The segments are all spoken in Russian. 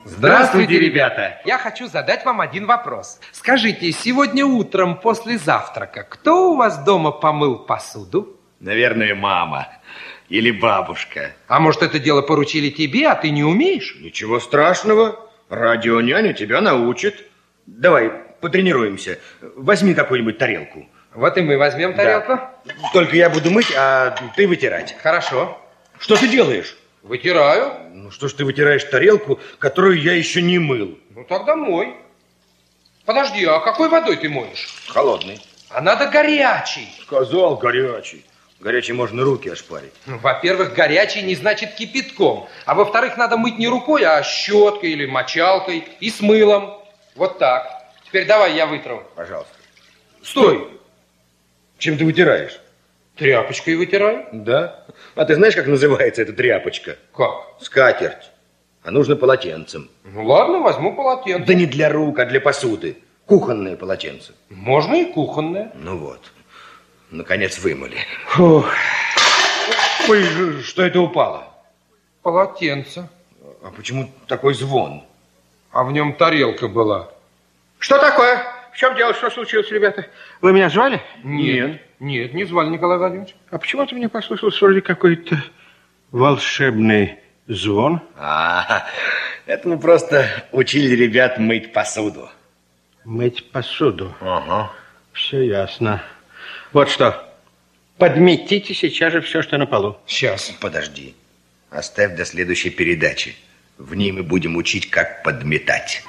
Здравствуйте, ребята! Я хочу задать вам один вопрос. Скажите, сегодня утром после завтрака кто у вас дома помыл посуду? Наверное, мама или бабушка. А может, это дело поручили тебе, а ты не умеешь? Ничего страшного. Радионяня тебя научит. Давай, потренируемся. Возьми какую-нибудь тарелку. Вот и мы возьмем тарелку. Да. Только я буду мыть, а ты вытирать. Хорошо. Что ты делаешь? Вытираю. Ну что ж ты вытираешь тарелку, которую я еще не мыл? Ну тогда мой. Подожди, а какой водой ты моешь? Холодный. А надо горячий. Сказал горячий. Горячий можно руки ошпарить. Ну, во-первых, горячий не значит кипятком. А во-вторых, надо мыть не рукой, а щеткой или мочалкой и с мылом. Вот так. Теперь давай я вытру. Пожалуйста. Стой. Чем ты вытираешь? Тряпочкой вытираю. Да? А ты знаешь, как называется эта тряпочка? Как? Скатерть. А нужно полотенцем. Ну ладно, возьму полотенце. Да не для рук, а для посуды. Кухонное полотенце. Можно и кухонное. Ну вот. Наконец вымыли. Фух. Ой, что это упало? Полотенце. А почему такой звон? А в нем тарелка была. Что такое? В чем дело? Что случилось, ребята? Вы меня звали? Нет, не звали, Николай Владимирович. А почему-то мне послышался вроде какой-то волшебный звон. Это мы просто учили ребят мыть посуду. Мыть посуду? Ага. Все ясно. Вот что. Подметите сейчас же все, что на полу. Сейчас. Подожди. Оставь до следующей передачи. В ней мы будем учить, как подметать.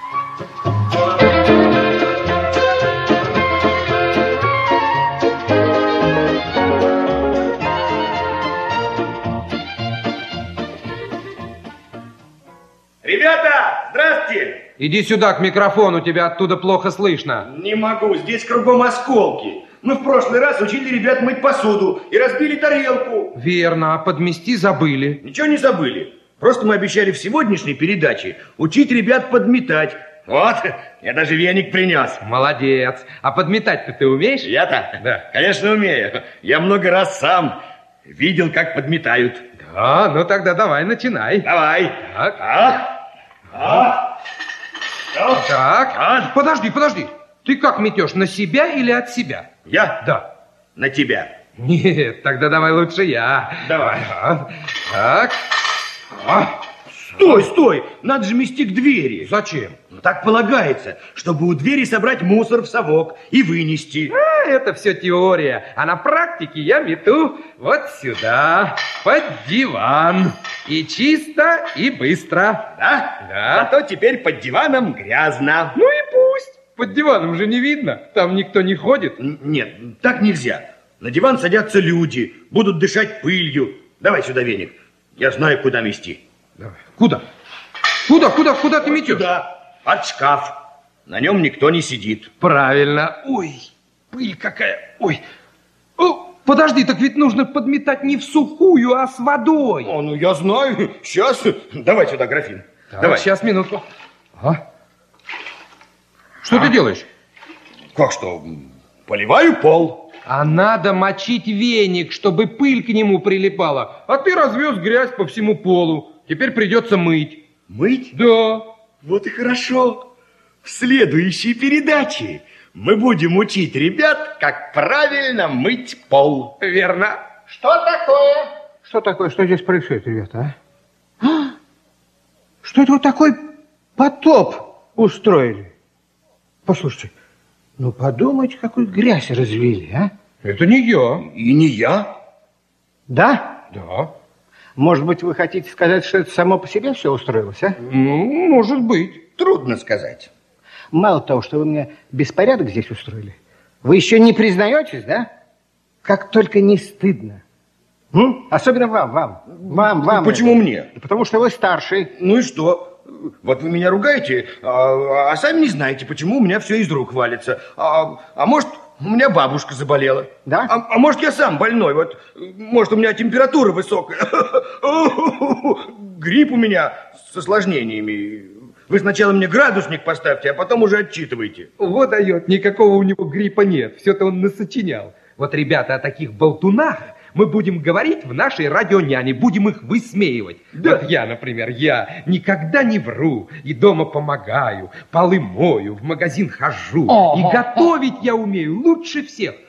Ребята, здравствуйте! Иди сюда к микрофону, тебя оттуда плохо слышно. Не могу, здесь кругом осколки. Мы в прошлый раз учили ребят мыть посуду и разбили тарелку. Верно, а подмести забыли. Ничего не забыли. Просто мы обещали в сегодняшней передаче учить ребят подметать. Вот, я даже веник принес. Молодец. А подметать-то ты умеешь? Я-то? Да. Конечно, умею. Я много раз сам видел, как подметают. Да, ну тогда давай, начинай. Давай. Так. Так. Подожди. Ты как метешь, на себя или от себя? Я? Да. На тебя. Нет, тогда давай лучше я. Давай. Так. Стой! Надо же мести к двери. Зачем? Ну, так полагается, чтобы у двери собрать мусор в совок и вынести. Это все теория, а на практике я мету вот сюда, под диван. И чисто, и быстро. Да? Да. Зато теперь под диваном грязно. Ну и пусть. Под диваном же не видно, там никто не ходит. Нет, так нельзя. На диван садятся люди, будут дышать пылью. Давай сюда веник. Я знаю, куда мести. Давай. Куда? Куда ты метешь? Сюда, под шкаф. На нем никто не сидит. Правильно. Ой, пыль какая. Ой. О, подожди, так ведь нужно подметать не в сухую, а с водой. О, ну я знаю. Сейчас. Давай сюда графин. Так, Давай. сейчас, минутку. Что ты делаешь? Как что? Поливаю пол. А надо мочить веник, чтобы пыль к нему прилипала. А ты развез грязь по всему полу. Теперь придется мыть. Мыть? Да. Вот и хорошо. В следующей передаче мы будем учить ребят, как правильно мыть пол. Верно. Что такое? Что такое? Что здесь происходит, ребята? Что это вот такой потоп устроили? Послушайте, ну подумайте, какую грязь развели, а? Это не я. И не я. Да? Да. Может быть, вы хотите сказать, что это само по себе все устроилось, а? Ну, может быть. Трудно сказать. Мало того, что вы мне беспорядок здесь устроили, вы еще не признаетесь, да? Как только не стыдно. Особенно вам. Почему мне? Потому что вы старший. Ну и что? Вот вы меня ругаете, а сами не знаете, почему у меня все из рук валится. А может, у меня бабушка заболела. Да? А может, я сам больной. Вот, может, у меня температура высокая. Грипп у меня с осложнениями. Вы сначала мне градусник поставьте, а потом уже отчитывайте. Вот дает, никакого у него гриппа нет. Все-то он насочинял. Вот, ребята, о таких болтунах Мы будем говорить в нашей радионяне, будем их высмеивать. Да. Вот я, например, я никогда не вру, и дома помогаю, полы мою, в магазин хожу, и готовить я умею лучше всех.